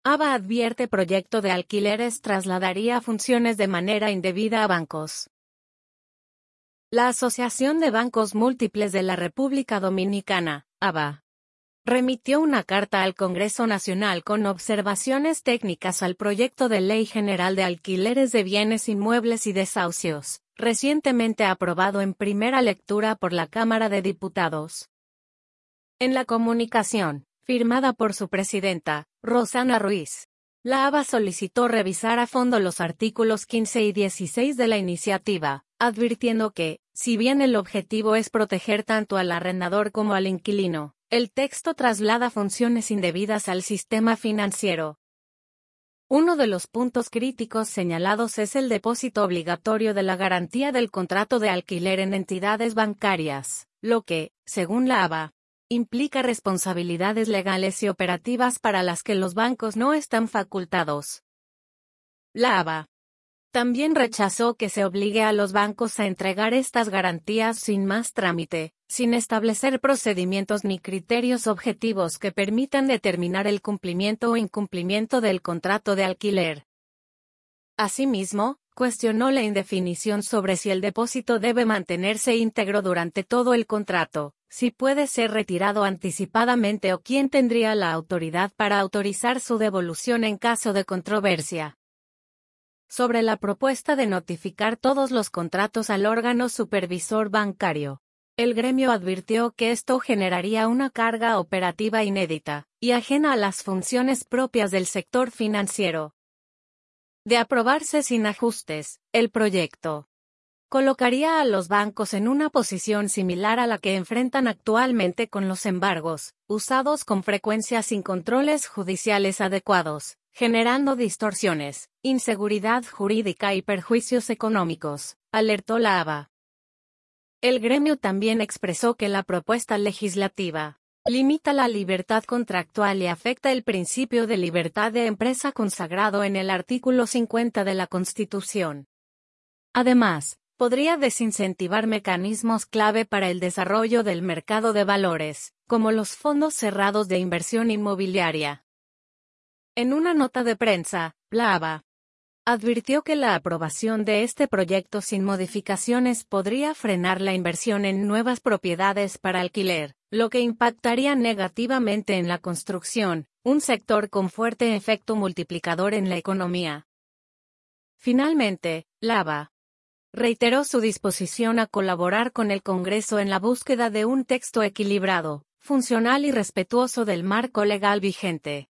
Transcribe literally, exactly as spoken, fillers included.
ABA advierte proyecto de alquileres trasladaría funciones de manera indebida a bancos. La Asociación de Bancos Múltiples de la República Dominicana, ABA, remitió una carta al Congreso Nacional con observaciones técnicas al proyecto de Ley General de Alquileres de Bienes Inmuebles y Desahucios, recientemente aprobado en primera lectura por la Cámara de Diputados. En la comunicación, firmada por su presidenta, Rosana Ruiz, la ABA solicitó revisar a fondo los artículos quince y dieciséis de la iniciativa, advirtiendo que, si bien el objetivo es proteger tanto al arrendador como al inquilino, el texto traslada funciones indebidas al sistema financiero. Uno de los puntos críticos señalados es el depósito obligatorio de la garantía del contrato de alquiler en entidades bancarias, lo que, según la ABA, implica responsabilidades legales y operativas para las que los bancos no están facultados. La ABA también rechazó que se obligue a los bancos a entregar estas garantías sin más trámite, sin establecer procedimientos ni criterios objetivos que permitan determinar el cumplimiento o incumplimiento del contrato de alquiler. Asimismo, cuestionó la indefinición sobre si el depósito debe mantenerse íntegro durante todo el contrato, si puede ser retirado anticipadamente o quién tendría la autoridad para autorizar su devolución en caso de controversia. Sobre la propuesta de notificar todos los contratos al órgano supervisor bancario, el gremio advirtió que esto generaría una carga operativa inédita y ajena a las funciones propias del sector financiero. De aprobarse sin ajustes, el proyecto colocaría a los bancos en una posición similar a la que enfrentan actualmente con los embargos, usados con frecuencia sin controles judiciales adecuados, generando distorsiones, inseguridad jurídica y perjuicios económicos, alertó la ABA. El gremio también expresó que la propuesta legislativa limita la libertad contractual y afecta el principio de libertad de empresa consagrado en el artículo cincuenta de la Constitución. Además, podría desincentivar mecanismos clave para el desarrollo del mercado de valores, como los fondos cerrados de inversión inmobiliaria. En una nota de prensa, la ABA advirtió que la aprobación de este proyecto sin modificaciones podría frenar la inversión en nuevas propiedades para alquiler, lo que impactaría negativamente en la construcción, un sector con fuerte efecto multiplicador en la economía. Finalmente, la ABA reiteró su disposición a colaborar con el Congreso en la búsqueda de un texto equilibrado, funcional y respetuoso del marco legal vigente.